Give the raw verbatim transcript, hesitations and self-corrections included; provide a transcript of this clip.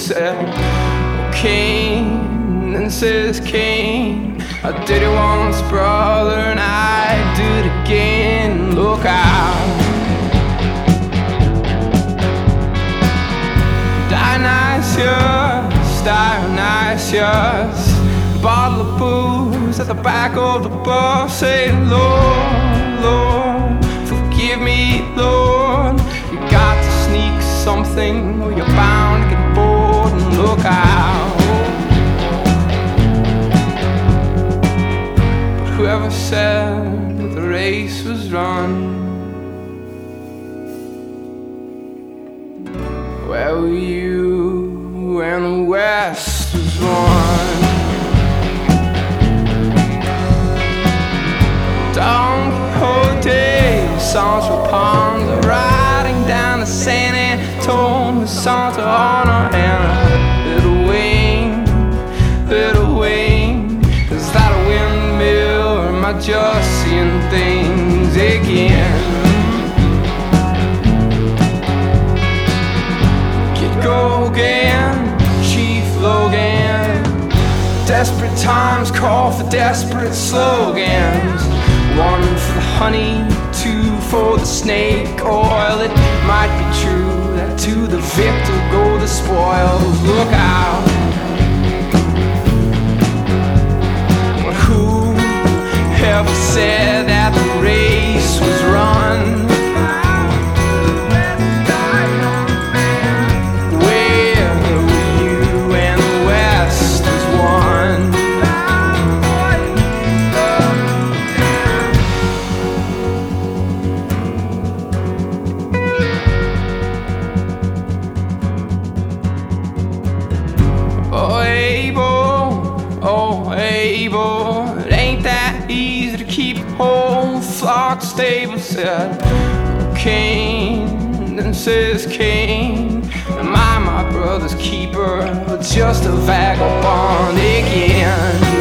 said, oh, Cain, then says Cain, I did it once, brother, and I do it again. Look out. Dionysius, Dionysius, bottle of booze at the back of the bus. Say, Lord, Lord, forgive me, Lord. You got to sneak something or you're bound to get bored, and look out. But whoever said that the race was run, where were you when the West was won? Don Quixote, songs for ponds, riding down the San Antonio with Santa on her hand. Little wing, little wing, is that a windmill or am I just seeing things again? Go again, Chief Logan. Desperate times call for desperate slogans. One for the honey, two for the snake oil. It might be true that to the victor go the spoils. Look out. But who ever said that the race was run? Stable said, Cain, then says Cain, am I my brother's keeper, or just a vagabond again?